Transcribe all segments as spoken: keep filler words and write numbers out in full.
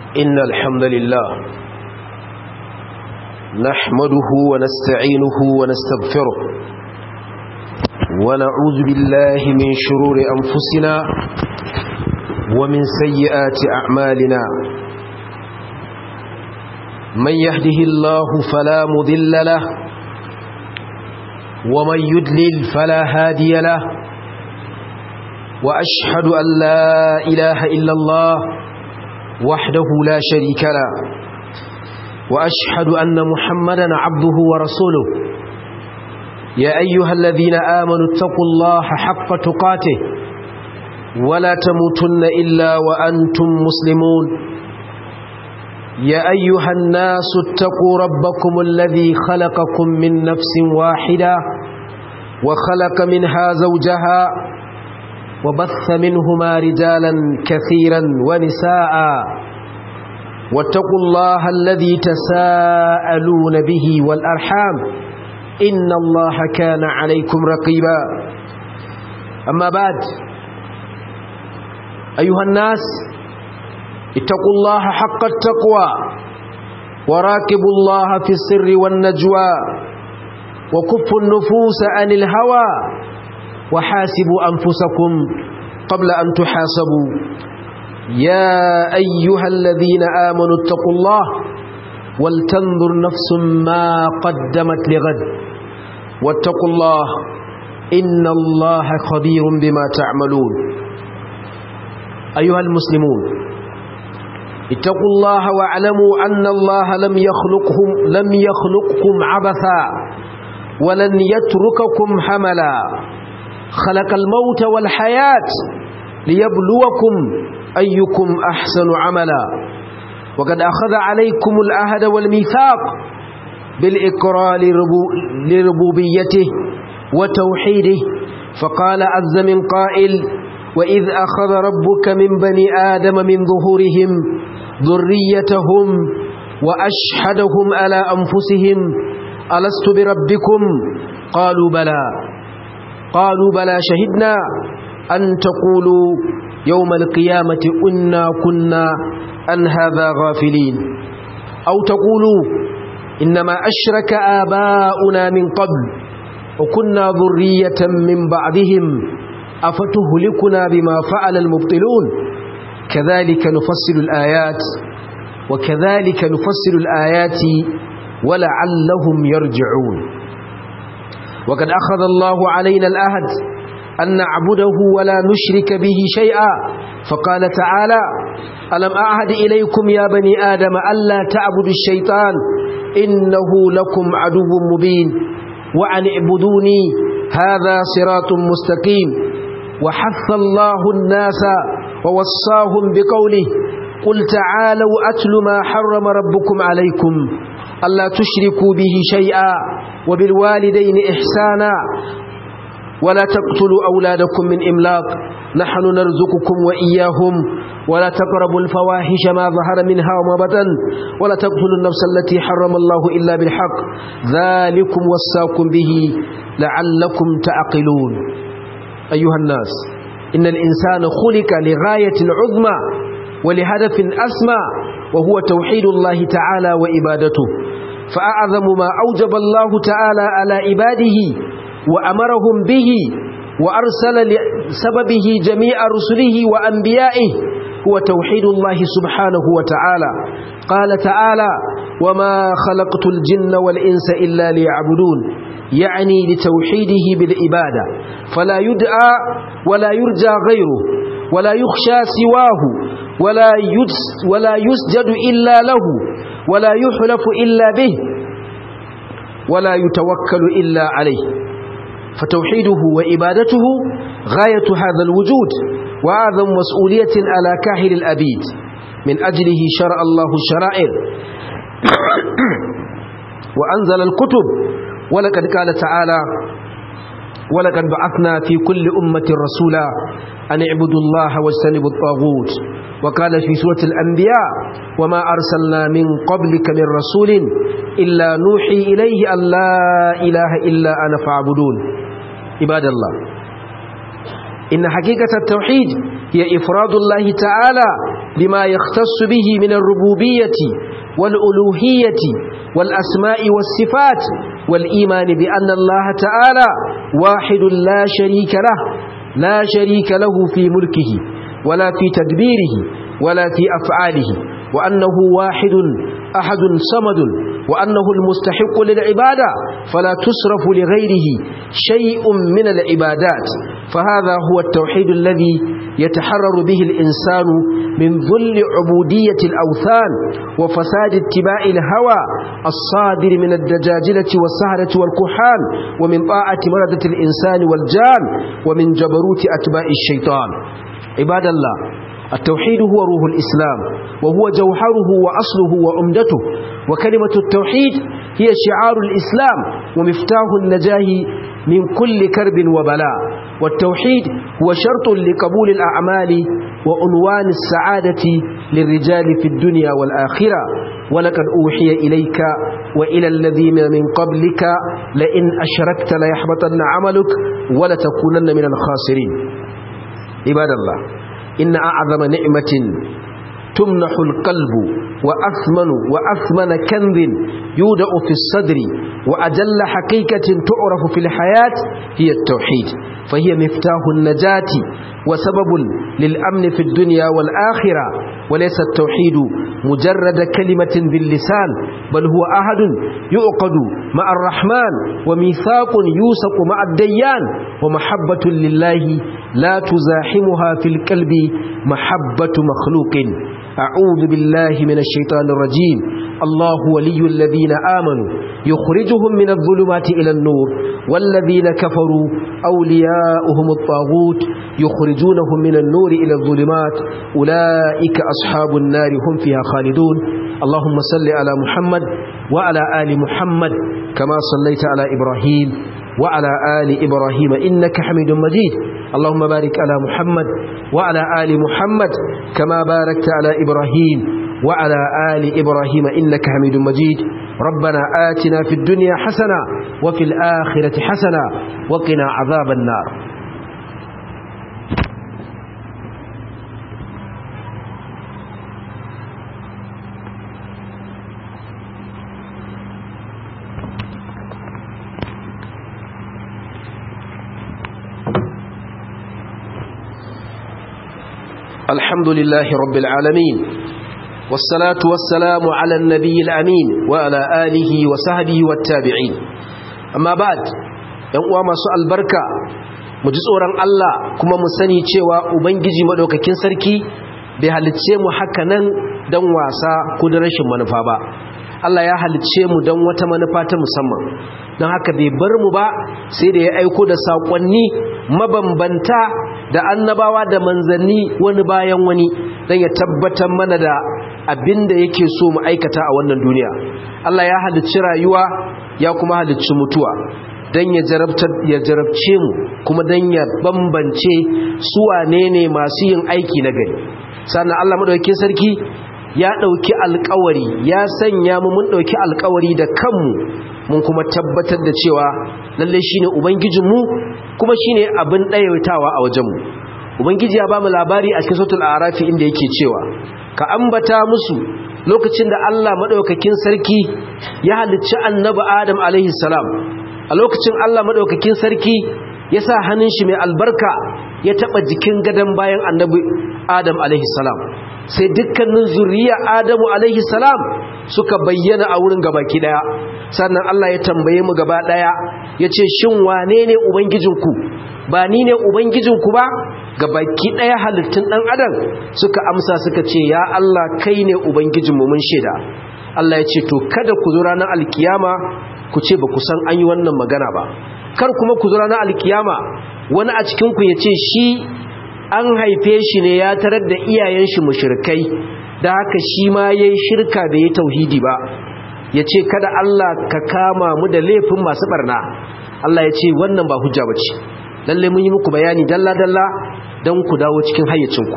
إن الحمد لله نحمده ونستعينه ونستغفره ونعوذ بالله من شرور أنفسنا ومن سيئات أعمالنا من يهده الله فلا مضل له ومن يضلل فلا هادي له وأشهد أن لا إله إلا الله وحده لا شريك له وأشهد أن محمدا عبده ورسوله يا أيها الذين آمنوا اتقوا الله حق تقاته ولا تموتن إلا وأنتم مسلمون يا أيها الناس اتقوا ربكم الذي خلقكم من نفس واحدة وخلق منها زوجها وبث منهما رجالا كثيرا ونساء واتقوا الله الذي تساءلون به والأرحام إن الله كان عليكم رقيبا أما بعد أيها الناس اتقوا الله حق التقوى وراقبوا الله في السر والنجوى وكفوا النفوس عن الهوى وحاسبوا أنفسكم قبل أن تحاسبوا يا أيها الذين آمنوا اتقوا الله ولتنظر نفس ما قدمت لغد واتقوا الله إن الله خبير بما تعملون أيها المسلمون اتقوا الله واعلموا أن الله لم يخلقهم لم يخلقكم عبثا ولن يترككم هملا خلق الموت والحياة ليبلوكم أيكم أحسن عملا وقد أخذ عليكم العهد والميثاق بالإقرار لربوبيته وتوحيده فقال عز من قائل وإذ أخذ ربك من بني آدم من ظهورهم ذريتهم وأشهدهم على أنفسهم ألست بربكم قالوا بلى قالوا بلى شهدنا أن تقولوا يوم القيامة إنا كنا عن هذا غافلين أو تقولوا إنما أشرك آباؤنا من قبل وكنا ذرية من بعدهم أفتهلكنا بما فعل المبطلون كذلك نفصل الآيات وكذلك نفصل الآيات ولعلهم يرجعون وقد أخذ الله علينا العهد أن نعبده ولا نشرك به شيئا فقال تعالى ألم أعهد إليكم يا بني آدم ألا تعبدوا الشيطان إنه لكم عدو مبين وأن اعبدوني هذا صراط مستقيم وحث الله الناس ووصاهم بقوله قل تعالوا أتل ما حرم ربكم عليكم ألا تشركوا به شيئا وبالوالدين إحسانا ولا تقتلوا أولادكم من إملاق نحن نرزقكم وإياهم ولا تقربوا الفواحش ما ظهر منها وما بطن ولا تقتلوا النفس التي حرم الله إلا بالحق ذلكم وصاكم به لعلكم تعقلون أيها الناس إن الإنسان خلق لغاية العظمى ولهدف أسمى وهو توحيد الله تعالى وإبادته فأعظم ما أوجب الله تعالى على عباده وأمرهم به وأرسل لسببه جميع رسله وأنبيائه هو توحيد الله سبحانه وتعالى قال تعالى وما خلقت الجن والإنس إلا ليعبدون يعني لتوحيده بالعبادة فلا يدعى ولا يرجى غيره ولا يخشى سواه ولا ولا يسجد إلا له ولا يحلف إلا به ولا يتوكل إلا عليه فتوحيده وإبادته غاية هذا الوجود وأعظم مسؤولية على كاهل الأبيد من أجله شرع الله الشرائع وأنزل الكتب ولقد قال تعالى ولقد بعثنا في كل أمة رسولا أن اعبدوا الله واجتنبوا الطاغوت وقال في سورة الأنبياء وما أرسلنا من قبلك من رسول إلا نوحي إليه أن لا إله إلا أنا فاعبدون عباد الله إن حقيقة التوحيد هي إفراد الله تعالى بما يختص به من الربوبية والألوهية والأسماء والصفات، والإيمان بأن الله تعالى واحد لا شريك له لا شريك له في ملكه ولا في تدبيره ولا في أفعاله، وأنه واحد أحد صمد، وأنه المستحق للعبادة فلا تصرف لغيره شيء من العبادات. فهذا هو التوحيد الذي يتحرر به الإنسان من ذل عبودية الأوثان وفساد اتباع الهوى الصادر من الدجاجلة والسهرة والكحان، ومن طاعة مردة الإنسان والجان، ومن جبروت أتباع الشيطان. عباد الله، التوحيد هو روح الإسلام، وهو جوهره وأصله وعمدته، وكلمة التوحيد هي شعار الإسلام ومفتاح النجاة من كل كرب وبلاء. والتوحيد هو شرط لقبول الأعمال وعنوان السعادة للرجال في الدنيا والآخرة. ولقد أوحي إليك وإلى الذين من قبلك لئن أشركت ليحبطن عملك ولتكونن من الخاسرين. عباد الله، إن أعظم نعمة تمنح القلب وأثمن وأثمن كنز يودع في الصدر وأجل حقيقة تعرف في الحياة هي التوحيد، فهي مفتاح النجاة وسبب للأمن في الدنيا والآخرة. وليس التوحيد مجرد كلمة باللسان، بل هو أحد يعقد مع الرحمن وميثاق يوثق مع الديان، ومحبة لله لا تزاحمها في القلب محبة مخلوق. أعوذ بالله من الشيطان الرجيم. الله ولي الذين آمنوا يخرجهم من الظلمات إلى النور، والذين كفروا أولياؤهم الطاغوت يخرجونهم من النور إلى الظلمات، أولئك أصحاب النار هم فيها خالدون. اللهم صل على محمد وعلى آل محمد كما صليت على إبراهيم وعلى آل إبراهيم إنك حميد مجيد. اللهم بارك على محمد وعلى آل محمد كما باركت على إبراهيم وعلى آل إبراهيم إنك حميد مجيد. ربنا آتنا في الدنيا حسنة وفي الآخرة حسنة وقنا عذاب النار. الحمد لله رب العالمين، والصلاة والسلام على النبي الأمين وعلى آله وصحبه والتابعين. أما بعد، ينقوى ما سؤال بركة مجزورا الله كما مساني cewa Ubangiji madaukakin sarki bai halicce mu haka nan dan wasa ko da rashin manufa ba. Allah ya halicce mu dan wata manufa ta musamman, don haka bai bar mu ba sai da ya aiko da saƙonni mabambanta da annabawa da manzanni wani bayan wani don ya tabbatar mana da abin da yake so mu aikata a wannan duniya. Allah ya halicci rayuwa ya kuma halicci mutuwa don ya jarabce mu, kuma don ya bambance su wane ne masu yin aiki na gari. sannan Allah madaukakin sarki ya dauki alƙawari, ya sanya mu mun dauki alƙawari da kanmu, mun kuma tabbatar da cewa lalle shine ubangijinmu kuma shine abin dayaitawa a wajenmu. Ubangiji ya bamu labari a cikin suratul a'raf inda yake cewa ka ambata musu lokacin da Allah madaukakin sarki ya halicci annabi Adam alaihi salam. A lokacin Allah madaukakin sarki ya sa hannun shi mai albarka ya taba jikin gadan bayan annabi Adam alaihi salam, sai dukkanin zuriya Adamu alaihi salam suka bayyana a wurin gabaki daya. Sannan Allah ya tambaye mu gaba daya yace shin wane ne ubangijinku? Ba ni ne ubangijinku ba? Gabaki daya halittun dan adam suka amsa suka ce ya Allah kai ne ubangijinmu, mun shaida. Allah ya ce to kada ku zo ranar alkiyama ku ce ba ku san an yi wannan magana ba, kar kuma ku zo ranar alkiyama wani a cikin ku yace shi an haife shi ne ya tarar da iyayen shi mushrikai, da haka shi ma yayin shirka bai yi tauhidi ba, yace kada Allah ka kama mu da laifin masu barna. Allah ya ce wannan ba hujja bace, lalle mun yi muku bayani dalla dalla dan ku dawo cikin hayyacinku.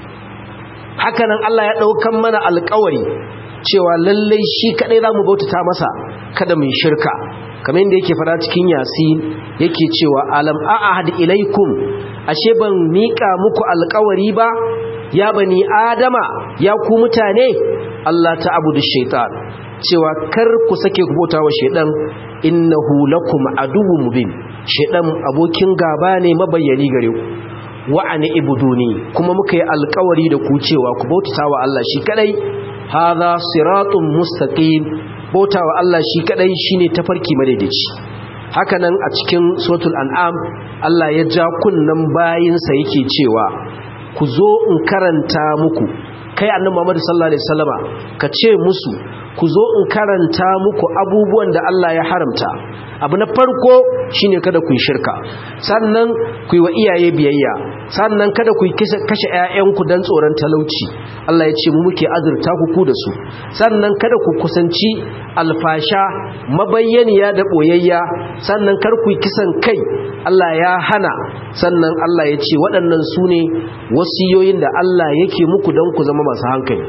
Haka nan Allah ya daukan mana alƙawari cewa lalle shi kadai zamu bautata masa, kada mu shirka, kamar yadda yake fara cikin Yasin yake cewa alam a'ahad ilaikum, ashe ban mika muku alƙawari ba ya bani adama ya ku mutane Allah ta'budu shaytan cewa kar ku sake ku bauta wa shaydan innahu lakum aduwwun mubin shaydan abokin gaba ne mabayyani gare ku wa an ibuduni kuma muka yi alƙawari da ku cewa ku bauta wa Allah shi kadai hadha siratun mustaqim bauta wa Allah shi kadai shine tafarki madaidaici hakanan a cikin suratul an'am Allah ya ja kunnan bayinsa yake cewa ku zo in karanta muku kai annabi Muhammad sallallahu alaihi wasallama ka ce musu ku zo in karanta muku abubuwan da Allah ya haramta abu na farko shine kada ku yi shirka sannan ku yi wa iyaye biyayya sannan kada ku kashe ƴaƴanku dan tsoron talauci Allah ya ce mu muke azurta ku ku da su sannan kada ku kusanci alfasha mabayyaniya da boyayya sannan kar ku kisan kai Allah ya hana sannan Allah ya ce waɗannan su ne wasiyoyin da Allah yake muku don ku zama masu hankali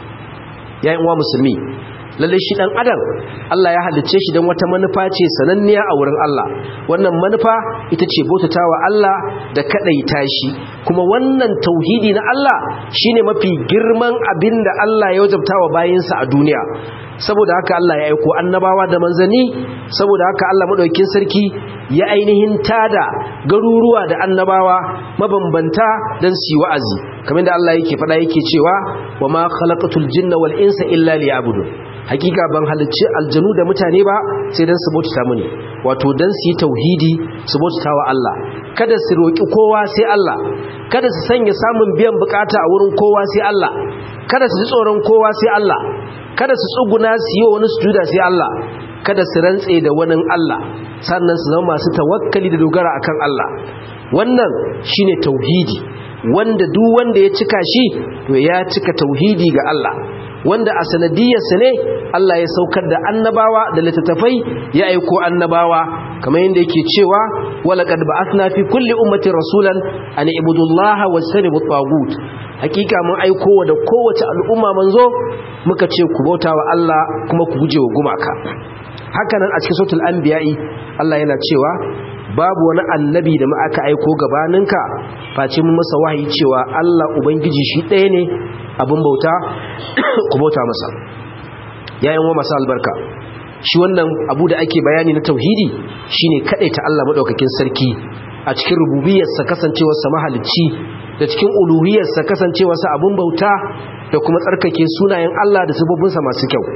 yayin uwa musulmi lalle shi dan adam Allah ya halicce shi dan wata manufa ce sananniya a wurin Allah wannan manufa ita ce bautatawa Allah da kadaita shi kuma wannan tauhidi na Allah shine mafi girman abinda Allah ya wajabtawa bayinsa a duniya saboda haka Allah ya aiko annabawa da manzanni saboda haka Allah madaukakin sarki ya ainihin tada garuruwa da annabawa mabambanta dan su yi wa'azi kamar da Allah yake faɗa yake cewa wama khalaqatul jinna wal insa illa liya'budun hakika ban halicci aljanu da mutane ba sai dan su bauta mini wato dan su yi tauhidi su bauta wa Allah kada su roki kowa sai Allah kada su sanya samun biyan bukata a wurin kowa sai Allah kada su ji tsoron kowa sai Allah kada su tsuguna su yi wani sujuda sai Allah kada su rantse da wani Allah sannan su zama masu tawakkali da dogara akan Allah wannan shine tauhidi wanda duk wanda ya cika shi to ya cika tauhidi ga Allah wanda a sanadiyarsa ne Allah ya saukar da annabawa da littattafai ya aiko annabawa kamar yadda yake cewa walaqad ba'athna fi kulli ummatin rasulan an ibudullaha wajtanibu at-taghut hakika mun aiko da kowace al'umma manzo muka ce ku bautawa Allah kuma ku gujewa gumaka hakanan a cikin suratul anbiya'i Allah yana cewa babu wani annabi da mu aka aiko gabaninka face mun masa wahayi cewa Allah ubangiji shi ɗaya ne abin bauta ku bauta masa yayin wa masu albarka shi wannan abu da ake bayani na tauhidi shine ta Allah madaukakin sarki a cikin rububiyarsa kasancewarsa mahalicci da cikin uluhiyarsa kasancewarsa abin bauta da kuma tsarkake sunayen Allah da sabobinsa masu kyau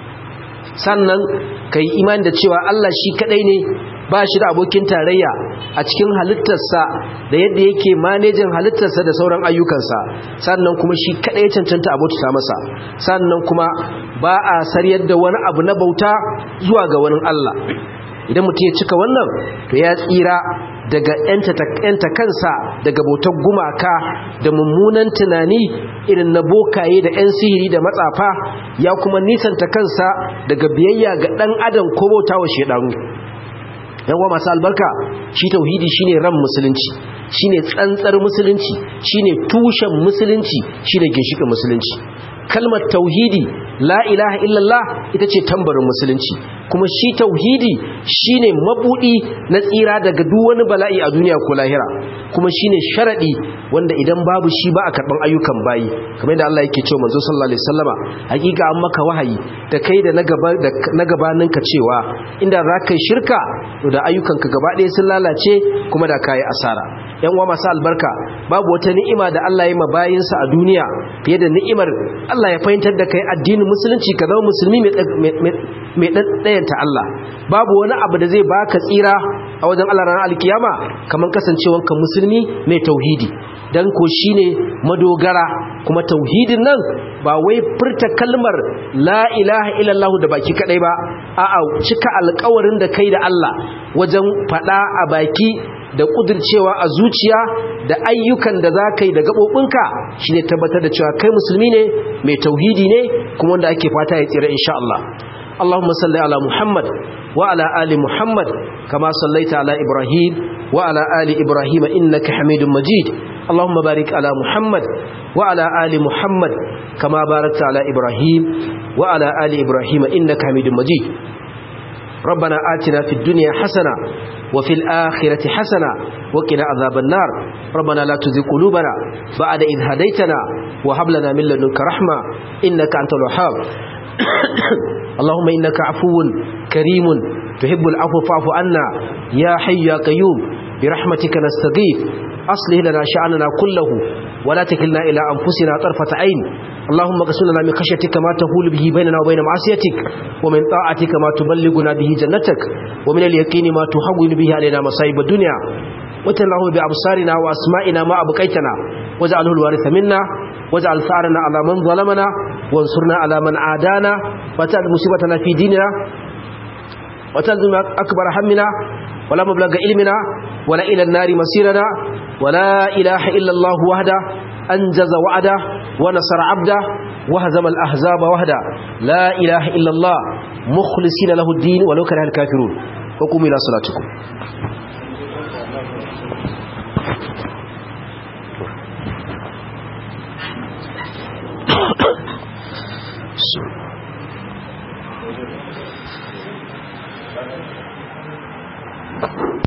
sannan kai imani da cewa Allah shi kadai ne ba shi da abokin tarayya a cikin halittarsa da yadda yake manejin halittarsa da sauran ayyukansa sannan kuma shi kadai cancanta abota masa sannan kuma ba a sariyar da wani abu na bauta zuwa ga wani Allah idan mutum ya cika wannan to ya tsira daga yanta kansa daga bautar gumaka da mummunan tunani irin na bokaye da 'yan sihiri da matsafa ya kuma nisanta kansa daga biyayya ga ɗan adam ko bauta wa shedanu yawa masu albarka shi tauhidi shine ran musulunci shine tsantsar musulunci shine tushen musulunci shine ginshiƙin musulunci kalmar tauhidi la ilaha illallah ita ce tambarin musulunci kuma shi tauhidi shine mabudi na tsira daga duk wani bala'i a duniya ko lahira kuma shine sharadi wanda idan babu shi ba a karban ayyukan bayi kamar yadda Allah yake cewa manzo sallallahu alaihi wasallama hakika an maka wahayi da kai da na gaba da na gabaninka cewa inda zaka shirka to da ayyukanka gaba ɗaya sun lalace kuma da kai asara yan uwa masu albarka babu wata ni'ima da Allah ya yi ma bayinsa a duniya fiye da ni'imar Allah ya fahimtar da kai addinin musulunci ka zama musulmi mai ɗayanta Allah babu wani abu da zai baka tsira a wajen Allah ranar alkiyama kamar kasancewanka musulmi mai tauhidi dan ko shine madogara kuma tauhidin nan ba wai furta kalmar la ilaha illallah da baki kadai ba a'a cika alƙawarin da kai da Allah wajen fada a baki da kudircewa a zuciya da ayyukan da za ka yi da gaɓoɓinka shi ne tabbatar da cewa kai musulmi ne mai tauhidi ne kuma wanda ake fata ya tsira insha Allah Allahumma salli ala Muhammad wa ala ali Muhammad kama sallaita ala Ibrahim wa ala ali Ibrahim innaka Hamidum Majid Allahumma barik ala Muhammad wa ala ali Muhammad kama barakta ala Ibrahim wa ala ali Ibrahim innaka Hamidum Majid ربنا آتنا في الدنيا حسنة وفي الآخرة حسنة وقنا عذاب النار ربنا لا تزغ قلوبنا بعد إذ هديتنا وهب لنا من لدنك رحمة إنك أنت الوهاب اللهم إنك عفو كريم تحب العفو فاعف عنا يا حي يا قيوم برحمتك نستغيث أصلح لنا شأننا كله ولا تكلنا إلى أنفسنا طرفة عين اللهم اغفر لنا من خشيتك ما تحول به بيننا وبين معصيتك ومن طاعتك ما تبلغنا به جنتك ومن اليقين ما تهون به علينا مصائب الدنيا وتنعه بأبصارنا وأسمائنا ما أبقيتنا واجعله الوارث منا واجعل ثارنا على من ظلمنا وانصرنا على من عادانا وتجعل مصيبتنا في ديننا وتلزم أكبر همنا ولا مبلغ علمنا ولا إلى النار مسيرنا ولا إله إلا الله وحده أنجز وعده ونصر عبده وهزم الأحزاب وحده لا إله إلا الله مخلصين له الدين ولو كره الكافرون وقوموا إلى صلاتكم Thank you.